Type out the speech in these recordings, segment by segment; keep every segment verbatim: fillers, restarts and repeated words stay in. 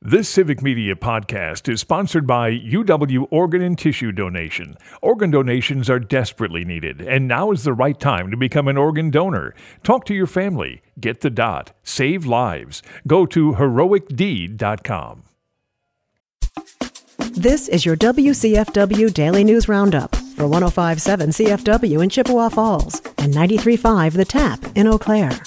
This Civic Media podcast is sponsored by U W Organ and Tissue Donation. Organ donations are desperately needed, and now is the right time to become an organ donor. Talk to your family. Get the dot. Save lives. Go to heroic deed dot com. This is your W C F W Daily News Roundup for one oh five point seven C F W in Chippewa Falls and ninety-three point five The Tap in Eau Claire.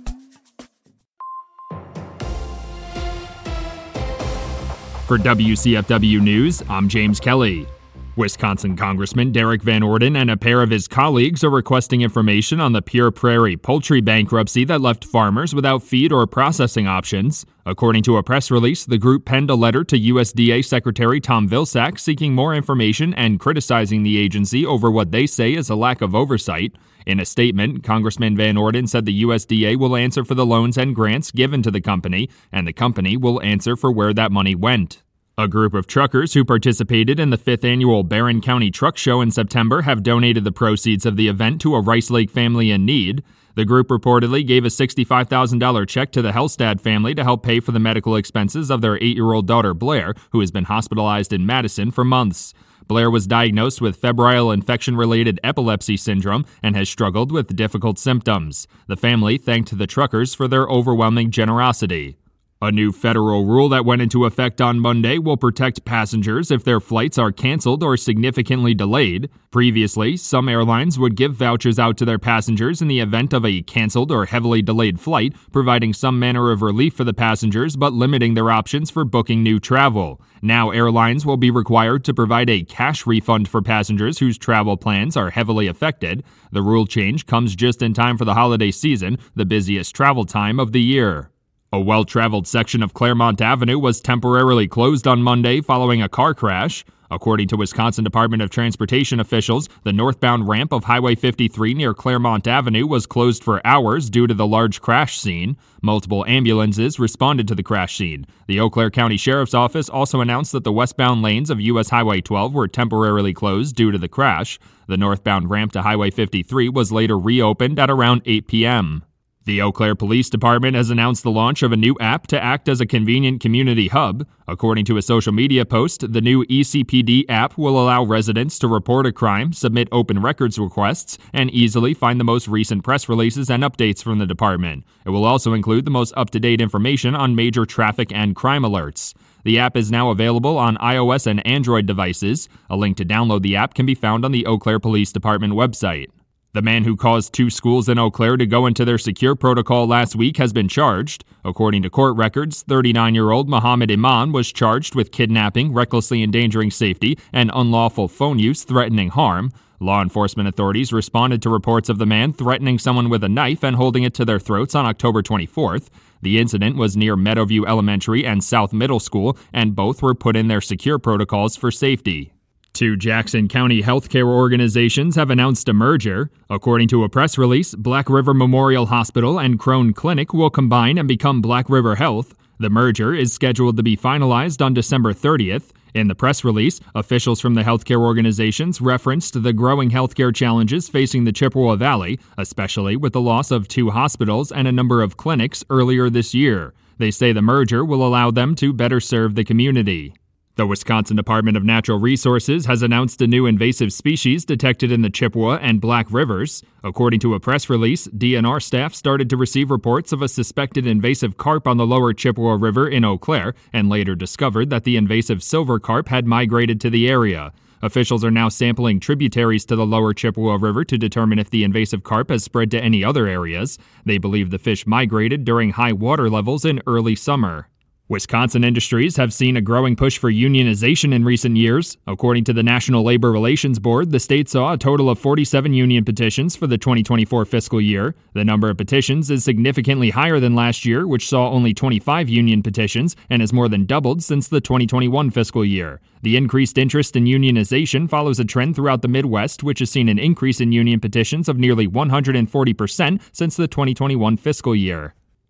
For W C F W News, I'm James Kelly. Wisconsin Congressman Derek Van Orden and a pair of his colleagues are requesting information on the Pure Prairie poultry bankruptcy that left farmers without feed or processing options. According to a press release, the group penned a letter to U S D A Secretary Tom Vilsack seeking more information and criticizing the agency over what they say is a lack of oversight. In a statement, Congressman Van Orden said the U S D A will answer for the loans and grants given to the company, and the company will answer for where that money went. A group of truckers who participated in the fifth annual Barron County Truck Show in September have donated the proceeds of the event to a Rice Lake family in need. The group reportedly gave a sixty-five thousand dollars check to the Hellstad family to help pay for the medical expenses of their eight-year-old daughter Blair, who has been hospitalized in Madison for months. Blair was diagnosed with febrile infection-related epilepsy syndrome and has struggled with difficult symptoms. The family thanked the truckers for their overwhelming generosity. A new federal rule that went into effect on Monday will protect passengers if their flights are canceled or significantly delayed. Previously, some airlines would give vouchers out to their passengers in the event of a canceled or heavily delayed flight, providing some manner of relief for the passengers but limiting their options for booking new travel. Now, airlines will be required to provide a cash refund for passengers whose travel plans are heavily affected. The rule change comes just in time for the holiday season, the busiest travel time of the year. A well-traveled section of Claremont Avenue was temporarily closed on Monday following a car crash. According to Wisconsin Department of Transportation officials, the northbound ramp of Highway fifty-three near Claremont Avenue was closed for hours due to the large crash scene. Multiple ambulances responded to the crash scene. The Eau Claire County Sheriff's Office also announced that the westbound lanes of U S Highway twelve were temporarily closed due to the crash. The northbound ramp to Highway fifty-three was later reopened at around eight p.m. The Eau Claire Police Department has announced the launch of a new app to act as a convenient community hub. According to a social media post, the new E C P D app will allow residents to report a crime, submit open records requests, and easily find the most recent press releases and updates from the department. It will also include the most up-to-date information on major traffic and crime alerts. The app is now available on iOS and Android devices. A link to download the app can be found on the Eau Claire Police Department website. The man who caused two schools in Eau Claire to go into their secure protocol last week has been charged. According to court records, thirty-nine-year-old Mohammed Iman was charged with kidnapping, recklessly endangering safety, and unlawful phone use threatening harm. Law enforcement authorities responded to reports of the man threatening someone with a knife and holding it to their throats on October twenty-fourth. The incident was near Meadowview Elementary and South Middle School, and both were put in their secure protocols for safety. Two Jackson County healthcare organizations have announced a merger. According to a press release, Black River Memorial Hospital and Crone Clinic will combine and become Black River Health. The merger is scheduled to be finalized on December thirtieth. In the press release, officials from the healthcare organizations referenced the growing healthcare challenges facing the Chippewa Valley, especially with the loss of two hospitals and a number of clinics earlier this year. They say the merger will allow them to better serve the community. The Wisconsin Department of Natural Resources has announced a new invasive species detected in the Chippewa and Black Rivers. According to a press release, D N R staff started to receive reports of a suspected invasive carp on the lower Chippewa River in Eau Claire and later discovered that the invasive silver carp had migrated to the area. Officials are now sampling tributaries to the lower Chippewa River to determine if the invasive carp has spread to any other areas. They believe the fish migrated during high water levels in early summer. Wisconsin industries have seen a growing push for unionization in recent years. According to the National Labor Relations Board, the state saw a total of forty-seven union petitions for the twenty twenty-four fiscal year. The number of petitions is significantly higher than last year, which saw only twenty-five union petitions and has more than doubled since the twenty twenty-one fiscal year. The increased interest in unionization follows a trend throughout the Midwest, which has seen an increase in union petitions of nearly one hundred forty percent since the twenty twenty-one fiscal year.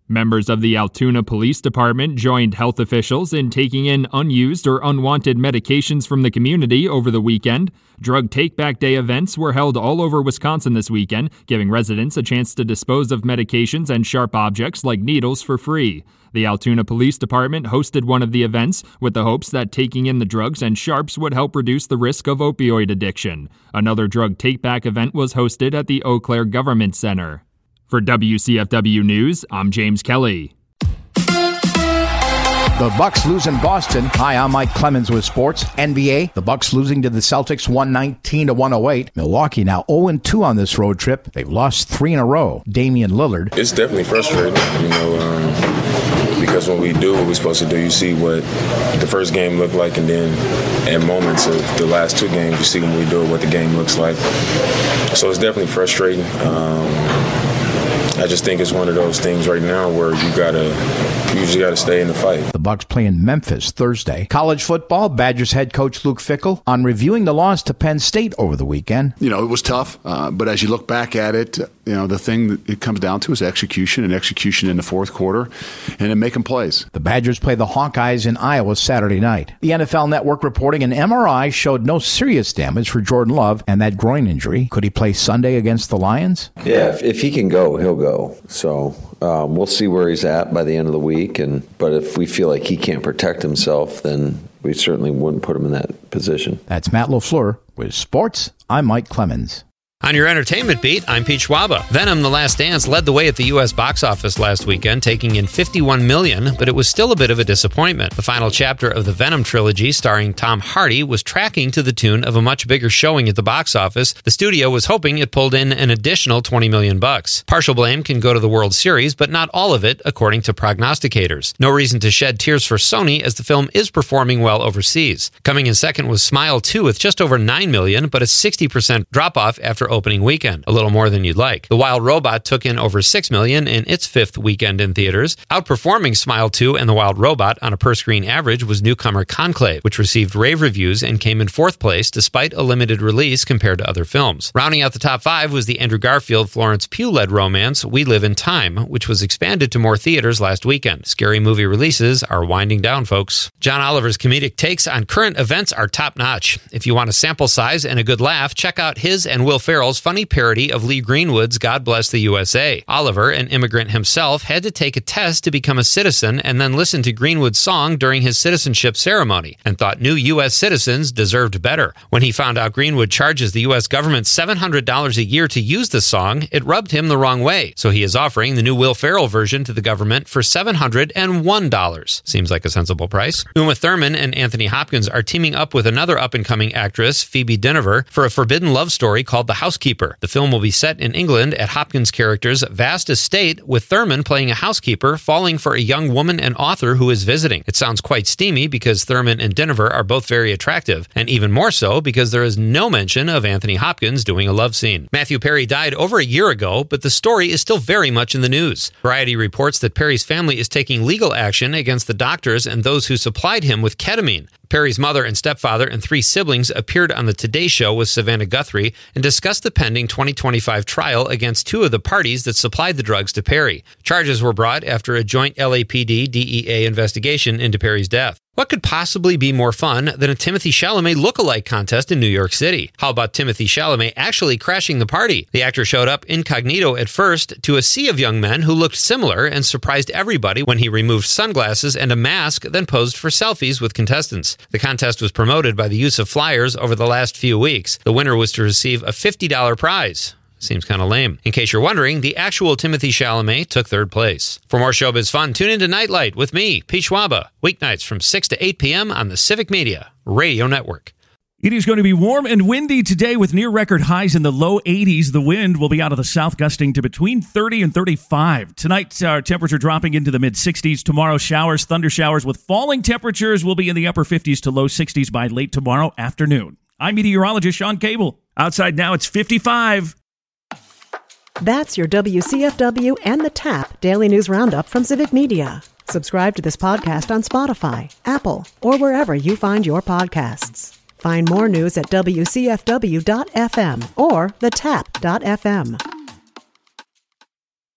Members of the Altoona Police Department joined health officials in taking in unused or unwanted medications from the community over the weekend. Drug Take-Back Day events were held all over Wisconsin this weekend, giving residents a chance to dispose of medications and sharp objects like needles for free. The Altoona Police Department hosted one of the events with the hopes that taking in the drugs and sharps would help reduce the risk of opioid addiction. Another Drug Take-Back event was hosted at the Eau Claire Government Center. For W C F W News, I'm James Kelly. The Bucks lose in Boston. Hi, I'm Mike Clemens with sports. N B A, the Bucks losing to the Celtics one nineteen to one oh eight. Milwaukee now oh and two on this road trip. They've lost three in a row. Damian Lillard. It's definitely frustrating, you know, um, because when we do what we're supposed to do, you see what the first game looked like, and then at moments of the last two games, you see when we do it what the game looks like. So it's definitely frustrating. Um, I just think it's one of those things right now where you gotta, you just gotta stay in the fight. The Bucks play in Memphis Thursday. College football, Badgers head coach Luke Fickell on reviewing the loss to Penn State over the weekend. You know, it was tough, uh, but as you look back at it, you know, the thing that it comes down to is execution and execution in the fourth quarter and then making plays. The Badgers play the Hawkeyes in Iowa Saturday night. The N F L Network reporting an M R I showed no serious damage for Jordan Love and that groin injury. Could he play Sunday against the Lions? Yeah, if, if he can go, he'll go. So um, we'll see where he's at by the end of the week. And but if we feel like he can't protect himself, then we certainly wouldn't put him in that position. That's Matt LaFleur with sports. I'm Mike Clemens. On your entertainment beat, I'm Pete Schwaba. Venom: The Last Dance led the way at the U S box office last weekend, taking in fifty-one million dollars, but it was still a bit of a disappointment. The final chapter of the Venom trilogy, starring Tom Hardy, was tracking to the tune of a much bigger showing at the box office. The studio was hoping it pulled in an additional twenty million bucks. Partial blame can go to the World Series, but not all of it, according to prognosticators. No reason to shed tears for Sony, as the film is performing well overseas. Coming in second was Smile two with just over nine million dollars, but a sixty percent drop-off after opening weekend, a little more than you'd like. The Wild Robot took in over six million dollars in its fifth weekend in theaters. Outperforming Smile two and The Wild Robot on a per-screen average was newcomer Conclave, which received rave reviews and came in fourth place despite a limited release compared to other films. Rounding out the top five was the Andrew Garfield Florence Pugh-led romance We Live in Time, which was expanded to more theaters last weekend. Scary movie releases are winding down, folks. John Oliver's comedic takes on current events are top-notch. If you want a sample size and a good laugh, check out his and Will Ferrell's funny parody of Lee Greenwood's God Bless the U S A. Oliver, an immigrant himself, had to take a test to become a citizen and then listen to Greenwood's song during his citizenship ceremony and thought new U S citizens deserved better. When he found out Greenwood charges the U S government seven hundred dollars a year to use the song, it rubbed him the wrong way. So he is offering the new Will Ferrell version to the government for seven hundred one dollars. Seems like a sensible price. Uma Thurman and Anthony Hopkins are teaming up with another up-and-coming actress, Phoebe Dynevor, for a forbidden love story called The Housekeeper. The film will be set in England at Hopkins' character's vast estate, with Thurman playing a housekeeper falling for a young woman and author who is visiting. It sounds quite steamy because Thurman and Dynevor are both very attractive, and even more so because there is no mention of Anthony Hopkins doing a love scene. Matthew Perry died over a year ago, but the story is still very much in the news. Variety reports that Perry's family is taking legal action against the doctors and those who supplied him with ketamine. Perry's mother and stepfather and three siblings appeared on the Today Show with Savannah Guthrie and discussed the pending twenty twenty-five trial against two of the parties that supplied the drugs to Perry. Charges were brought after a joint L A P D D E A investigation into Perry's death. What could possibly be more fun than a Timothy Chalamet look-alike contest in New York City? How about Timothy Chalamet actually crashing the party? The actor showed up incognito at first to a sea of young men who looked similar and surprised everybody when he removed sunglasses and a mask, then posed for selfies with contestants. The contest was promoted by the use of flyers over the last few weeks. The winner was to receive a fifty dollars prize. Seems kind of lame. In case you're wondering, the actual Timothy Chalamet took third place. For more showbiz fun, tune into Nightlight with me, Pete Schwaba, weeknights from six to eight p.m. on the Civic Media Radio Network. It is going to be warm and windy today with near-record highs in the low eighties. The wind will be out of the south, gusting to between thirty and thirty-five. Tonight, our temperature dropping into the mid-sixties. Tomorrow, showers, thunder showers with falling temperatures will be in the upper fifties to low sixties by late tomorrow afternoon. I'm meteorologist Sean Cable. Outside now, it's fifty-five. That's your W C F W and the Tap Daily News Roundup from Civic Media. Subscribe to this podcast on Spotify, Apple, or wherever you find your podcasts. Find more news at W C F W dot F M or the tap dot F M.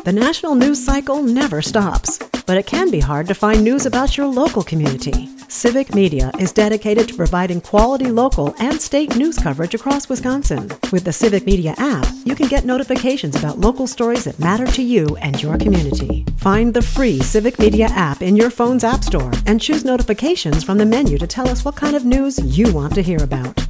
The national news cycle never stops, but it can be hard to find news about your local community. Civic Media is dedicated to providing quality local and state news coverage across Wisconsin. With the Civic Media app, you can get notifications about local stories that matter to you and your community. Find the free Civic Media app in your phone's app store and choose notifications from the menu to tell us what kind of news you want to hear about.